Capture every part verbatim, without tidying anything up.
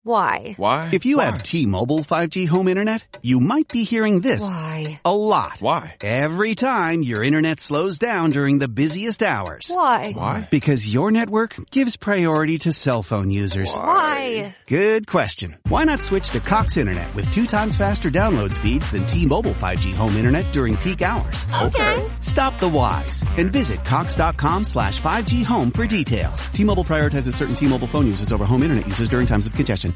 Why? Why? If you Why? have T-Mobile five G home internet, you might be hearing this Why? a lot. Why? Every time your internet slows down during the busiest hours. Why? Why? Because your network gives priority to cell phone users. Why? Good question. Why not switch to Cox Internet with two times faster download speeds than T-Mobile five G home internet during peak hours? Okay. Stop the whys and visit cox.com slash 5G home for details. T-Mobile prioritizes certain T-Mobile phone users over home internet users during times of congestion.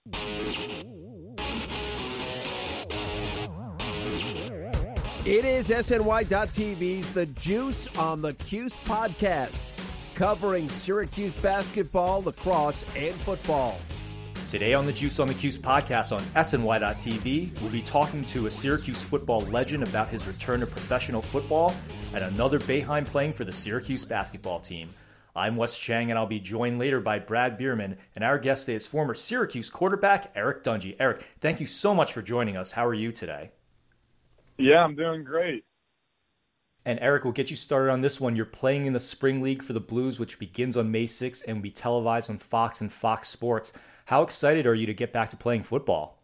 It is S N Y dot T V's The Juice on the Cuse podcast, covering Syracuse basketball, lacrosse, and football. Today on the Juice on the Cuse podcast on S N Y dot T V, we'll be talking to a Syracuse football legend about his return to professional football and another Boeheim playing for the Syracuse basketball team. I'm Wes Chang, and I'll be joined later by Brad Bierman, and our guest today is former Syracuse quarterback Eric Dungey. Eric, thank you so much for joining us. How are you today? Yeah, I'm doing great. And Eric, we'll get you started on this one. You're playing in the Spring League for the Blues, which begins on May sixth and will be televised on Fox and Fox Sports. How excited are you to get back to playing football?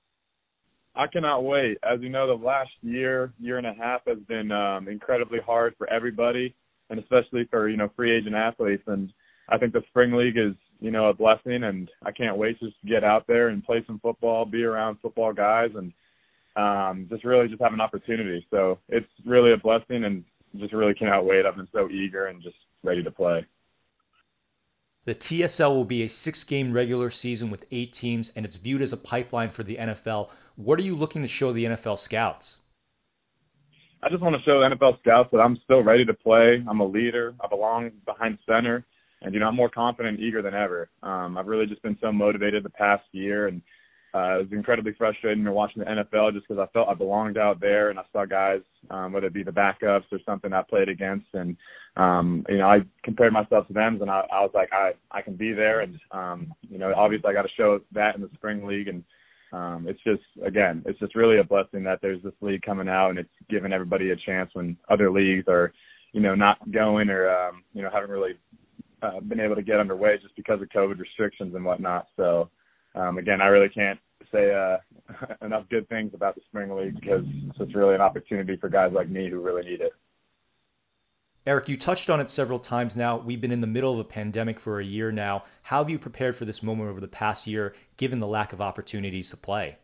I cannot wait. As you know, the last year, year and a half has been um, incredibly hard for everybody, and especially for, you know, free agent athletes. And I think the Spring League is, you know, a blessing, and I can't wait to just get out there and play some football, be around football guys, and um, just really just have an opportunity. So it's really a blessing, and just really cannot wait. I've been so eager and just ready to play. The T S L will be a six-game regular season with eight teams, and it's viewed as a pipeline for the N F L. What are you looking to show the N F L scouts? I just want to show the N F L scouts that I'm still ready to play. I'm a leader. I belong behind center. And, you know, I'm more confident and eager than ever. Um, I've really just been so motivated the past year. And uh, it was incredibly frustrating to watching the N F L just because I felt I belonged out there. And I saw guys, um, whether it be the backups or something I played against. And, um, you know, I compared myself to them. And I, I was like, I, I can be there. And, um, you know, obviously I got to show that in the Spring League. And Um, it's just, again, it's just really a blessing that there's this league coming out, and it's giving everybody a chance when other leagues are, you know, not going or, um, you know, haven't really uh, been able to get underway just because of COVID restrictions and whatnot. So, um, again, I really can't say uh, enough good things about the Spring League because it's just really an opportunity for guys like me who really need it. Eric, you touched on it several times now. We've been in the middle of a pandemic for a year now. How have you prepared for this moment over the past year, given the lack of opportunities to play?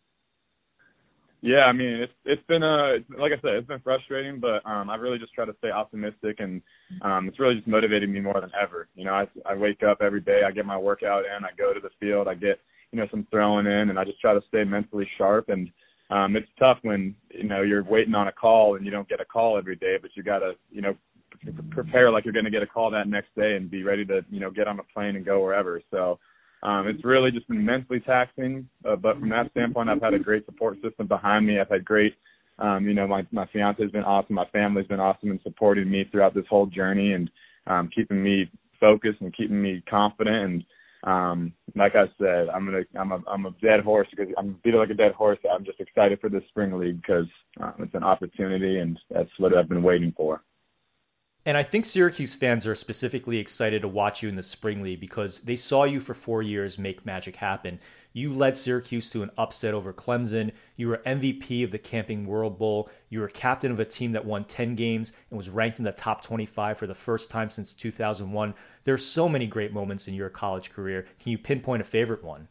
Yeah, I mean, it's it's been, uh, like I said, it's been frustrating, but um, I really just try to stay optimistic, and um, it's really just motivated me more than ever. You know, I, I wake up every day, I get my workout in, I go to the field, I get, you know, some throwing in, and I just try to stay mentally sharp. And um, it's tough when, you know, you're waiting on a call and you don't get a call every day, but you got to, you know, prepare like you're going to get a call that next day and be ready to, you know, get on a plane and go wherever. So um, it's really just been mentally taxing. Uh, but from that standpoint, I've had a great support system behind me. I've had great, um, you know, my, my fiance has been awesome. My family's been awesome and supporting me throughout this whole journey, and um, keeping me focused and keeping me confident. And um, like I said, I'm gonna, I'm a, I'm a dead horse because I'm beat like a dead horse. I'm just excited for this Spring League because um, it's an opportunity, and that's what I've been waiting for. And I think Syracuse fans are specifically excited to watch you in the Spring League because they saw you for four years make magic happen. You led Syracuse to an upset over Clemson. You were M V P of the Camping World Bowl. You were captain of a team that won ten games and was ranked in the top twenty-five for the first time since two thousand one. There are so many great moments in your college career. Can you pinpoint a favorite one?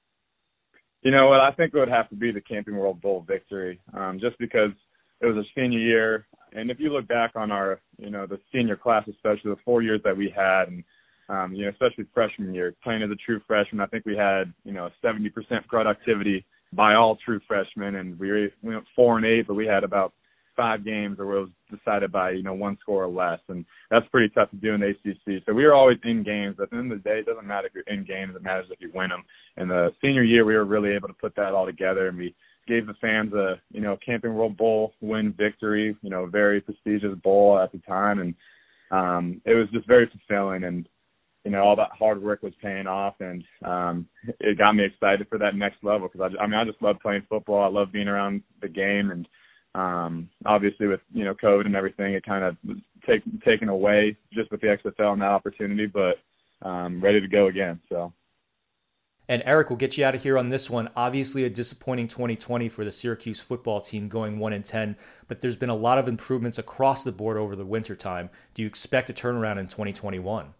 You know what? I think it would have to be the Camping World Bowl victory, um, just because it was a senior year. And if you look back on our, you know, the senior class, especially the four years that we had, and, um, you know, especially freshman year, playing as a true freshman, I think we had, you know, seventy percent productivity by all true freshmen. And we, were, we went four and eight, but we had about five games where it was decided by, you know, one score or less. And that's pretty tough to do in the A C C. So we were always in games. But at the end of the day, it doesn't matter if you're in games. It matters if you win them. And the senior year, we were really able to put that all together, and we gave the fans a, you know, Camping World Bowl win victory, you know, a very prestigious bowl at the time. And um, it was just very fulfilling. And, you know, all that hard work was paying off. And um, it got me excited for that next level because, I, I mean, I just love playing football. I love being around the game. And um, obviously with, you know, COVID and everything, it kind of was take, taken away just with the X F L and that opportunity. But um, ready to go again, so. And Eric, we'll get you out of here on this one. Obviously a disappointing twenty twenty for the Syracuse football team going one and ten, but there's been a lot of improvements across the board over the wintertime. Do you expect a turnaround in twenty twenty-one?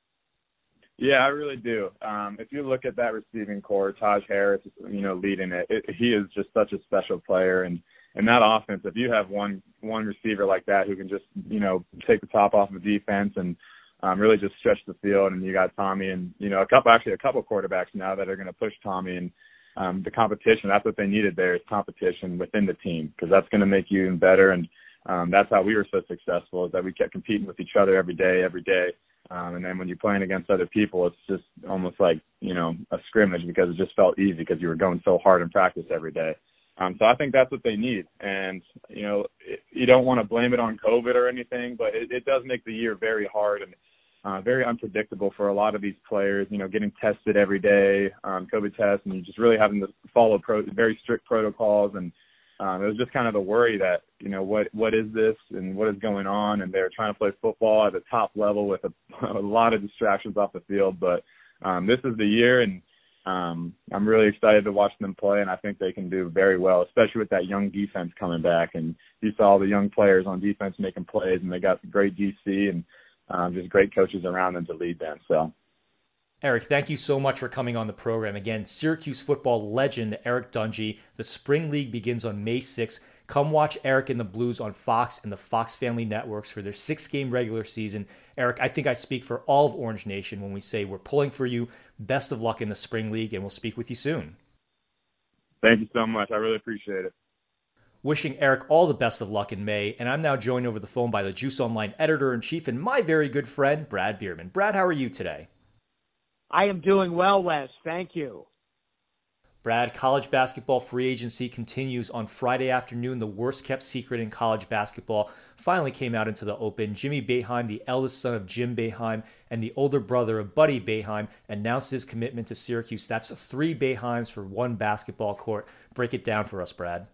Yeah, I really do. Um, if you look at that receiving core, Taj Harris, you know, leading it, it, he is just such a special player. And, and that offense, if you have one one receiver like that who can just, you know, take the top off of defense and um, really just stretch the field, and you got Tommy and, you know, a couple, actually a couple quarterbacks now that are going to push Tommy, and um, the competition, that's what they needed there, is competition within the team, because that's going to make you even better. And um, that's how we were so successful, is that we kept competing with each other every day, every day. Um, and then when you're playing against other people, it's just almost like, you know, a scrimmage, because it just felt easy because you were going so hard in practice every day. Um, so I think that's what they need. And, you know, it, you don't want to blame it on COVID or anything, but it, it does make the year very hard and uh, very unpredictable for a lot of these players, you know, getting tested every day, um, COVID tests, and you just really having to follow pro- very strict protocols. And Um, it was just kind of a worry that, you know, what what is this and what is going on? And they're trying to play football at the top level with a, a lot of distractions off the field. But um, this is the year, and um, I'm really excited to watch them play, and I think they can do very well, especially with that young defense coming back. And you saw all the young players on defense making plays, and they got great D C and um, just great coaches around them to lead them. So. Eric, thank you so much for coming on the program. Again, Syracuse football legend Eric Dungey. The Spring League begins on May sixth. Come watch Eric and the Blues on Fox and the Fox Family Networks for their six-game regular season. Eric, I think I speak for all of Orange Nation when we say we're pulling for you. Best of luck in the Spring League, and we'll speak with you soon. Thank you so much. I really appreciate it. Wishing Eric all the best of luck in May, and I'm now joined over the phone by the Juice Online editor-in-chief and my very good friend, Brad Bierman. Brad, how are you today? I am doing well, Wes. Thank you. Brad, college basketball free agency continues on Friday afternoon. The worst-kept secret in college basketball finally came out into the open. Jimmy Boeheim, the eldest son of Jim Boeheim and the older brother of Buddy Boeheim, announced his commitment to Syracuse. That's three Boeheims for one basketball court. Break it down for us, Brad.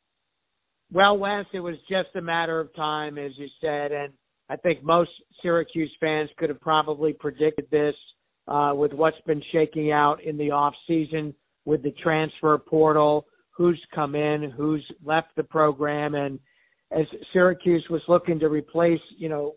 Well, Wes, it was just a matter of time, as you said, and I think most Syracuse fans could have probably predicted this. Uh, with what's been shaking out in the off season with the transfer portal, who's come in, who's left the program. And as Syracuse was looking to replace, you know,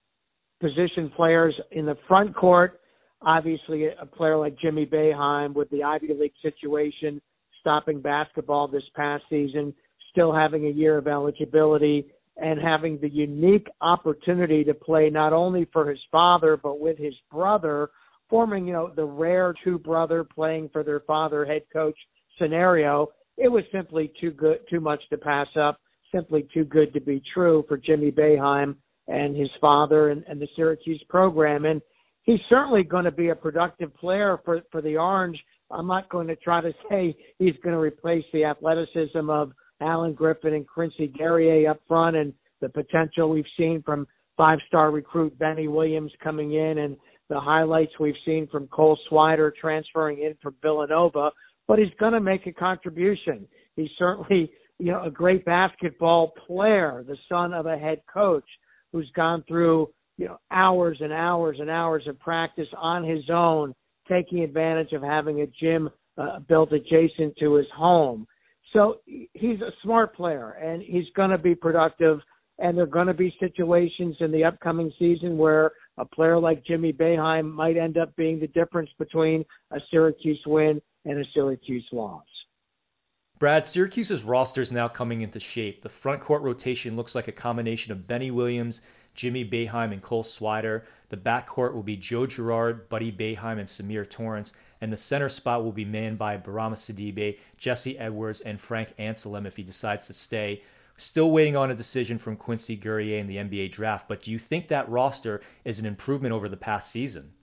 position players in the front court, obviously a player like Jimmy Boeheim with the Ivy League situation, stopping basketball this past season, still having a year of eligibility and having the unique opportunity to play not only for his father, but with his brother, forming, you know, the rare two brother playing for their father head coach scenario. It was simply too good, too much to pass up, simply too good to be true for Jimmy Boeheim and his father and, and the Syracuse program. And he's certainly going to be a productive player for, for the Orange. I'm not going to try to say he's going to replace the athleticism of Alan Griffin and Quincy Guerrier up front and the potential we've seen from five-star recruit Benny Williams coming in and the highlights we've seen from Cole Swider transferring in from Villanova, but he's going to make a contribution. He's certainly, you know, a great basketball player, the son of a head coach who's gone through, you know, hours and hours and hours of practice on his own, taking advantage of having a gym uh, built adjacent to his home. So he's a smart player, and he's going to be productive, and there are going to be situations in the upcoming season where a player like Jimmy Boeheim might end up being the difference between a Syracuse win and a Syracuse loss. Brad, Syracuse's roster is now coming into shape. The front court rotation looks like a combination of Benny Williams, Jimmy Boeheim, and Cole Swider. The back court will be Joe Girard, Buddy Boeheim, and Samir Torrance. And the center spot will be manned by Barama Sidibe, Jesse Edwards, and Frank Anselem if he decides to stay. Still waiting on a decision from Quincy Guerrier in the N B A draft, but do you think that roster is an improvement over the past season?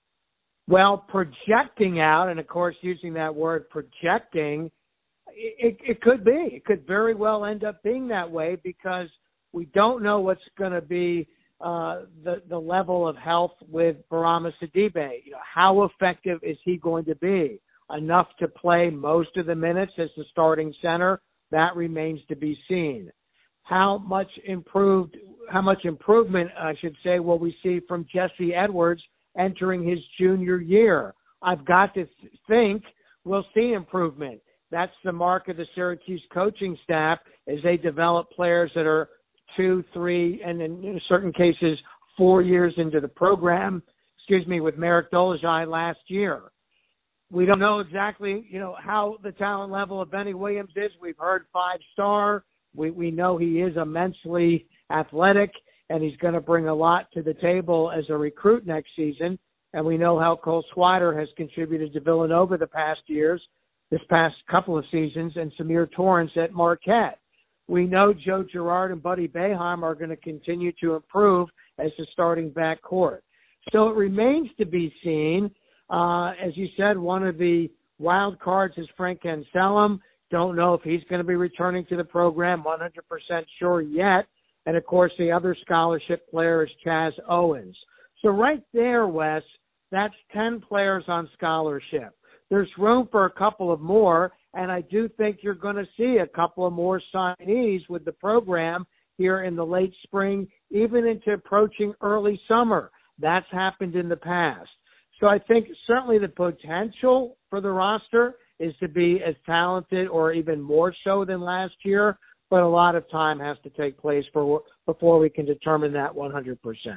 Well, projecting out, and of course using that word projecting, it, it could be. It could very well end up being that way because we don't know what's going to be uh, the, the level of health with Barama Sidibe. You know, how effective is he going to be? Enough to play most of the minutes as the starting center? That remains to be seen. How much improved, how much improvement, I should say, will we see from Jesse Edwards entering his junior year? I've got to th- think we'll see improvement. That's the mark of the Syracuse coaching staff, as they develop players that are two, three, and in certain cases, four years into the program. Excuse me, with Marek Dolezaj last year. We don't know exactly, you know, how the talent level of Benny Williams is. We've heard five-star. We we know he is immensely athletic, and he's going to bring a lot to the table as a recruit next season. And we know how Cole Swider has contributed to Villanova the past years, this past couple of seasons, and Samir Torrance at Marquette. We know Joe Girard and Buddy Boeheim are going to continue to improve as the starting backcourt. So it remains to be seen. Uh, as you said, one of the wild cards is Frank Anselm. Don't know if he's going to be returning to the program, one hundred percent sure yet. And, of course, the other scholarship player is Chaz Owens. So right there, Wes, that's ten players on scholarship. There's room for a couple of more, and I do think you're going to see a couple of more signees with the program here in the late spring, even into approaching early summer. That's happened in the past. So I think certainly the potential for the roster is to be as talented or even more so than last year, but a lot of time has to take place for, before we can determine that one hundred percent.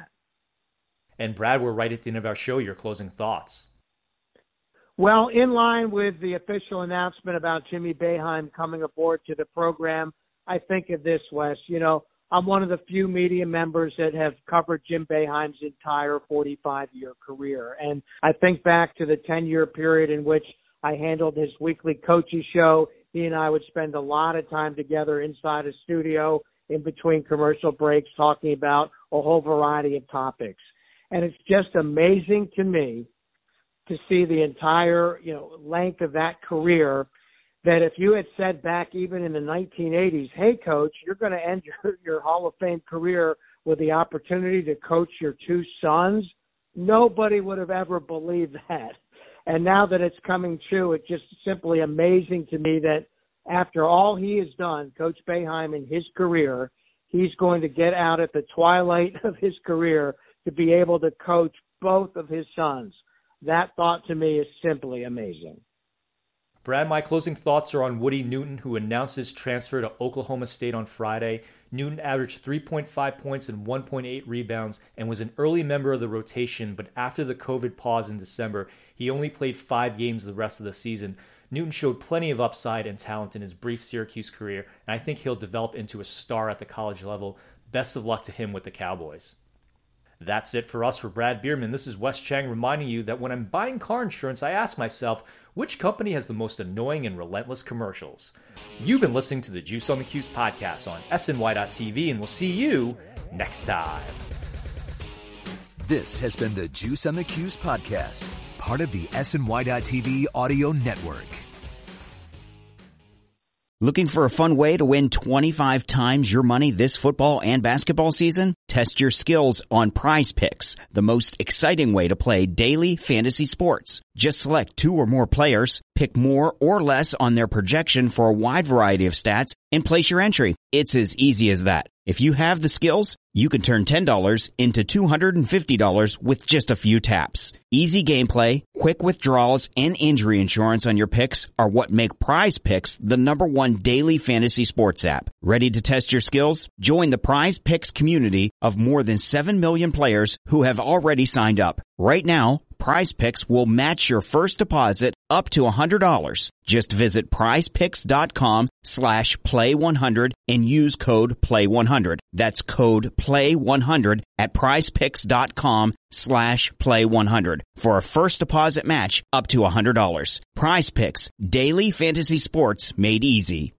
And Brad, we're right at the end of our show. Your closing thoughts. Well, in line with the official announcement about Jimmy Boeheim coming aboard to the program, I think of this, Wes. You know, I'm one of the few media members that have covered Jim Boeheim's entire forty-five-year career. And I think back to the ten-year period in which I handled his weekly coaches show. He and I would spend a lot of time together inside a studio in between commercial breaks talking about a whole variety of topics. And it's just amazing to me to see the entire, you know, length of that career, that if you had said back even in the nineteen eighties, hey, Coach, you're going to end your, your Hall of Fame career with the opportunity to coach your two sons, nobody would have ever believed that. And now that it's coming true, it's just simply amazing to me that after all he has done, Coach Boeheim in his career, he's going to get out at the twilight of his career to be able to coach both of his sons. That thought to me is simply amazing. Brad, my closing thoughts are on Woody Newton, who announced his transfer to Oklahoma State on Friday. Newton averaged three point five points and one point eight rebounds and was an early member of the rotation, but after the COVID pause in December, he only played five games the rest of the season. Newton showed plenty of upside and talent in his brief Syracuse career, and I think he'll develop into a star at the college level. Best of luck to him with the Cowboys. That's it for us. For Brad Bierman, this is Wes Cheng reminding you that when I'm buying car insurance, I ask myself, which company has the most annoying and relentless commercials? You've been listening to the Juice on the Cuse podcast on S N Y dot T V, and we'll see you next time. This has been the Juice on the Cuse podcast, part of the S N Y dot T V audio network. Looking for a fun way to win twenty-five times your money this football and basketball season? Test your skills on Prize Picks, the most exciting way to play daily fantasy sports. Just select two or more players, pick more or less on their projection for a wide variety of stats, and place your entry. It's as easy as that. If you have the skills, you can turn ten dollars into two hundred fifty dollars with just a few taps. Easy gameplay, quick withdrawals, and injury insurance on your picks are what make Prize Picks the number one daily fantasy sports app. Ready to test your skills? Join the Prize Picks community of more than seven million players who have already signed up. Right now, Prize Picks will match your first deposit up to one hundred dollars. Just visit prizepicks.com slash play one hundred and use code play one hundred. That's code play one hundred at prizepicks.com slash play one hundred for a first deposit match up to one hundred dollars. Prize Picks, daily fantasy sports made easy.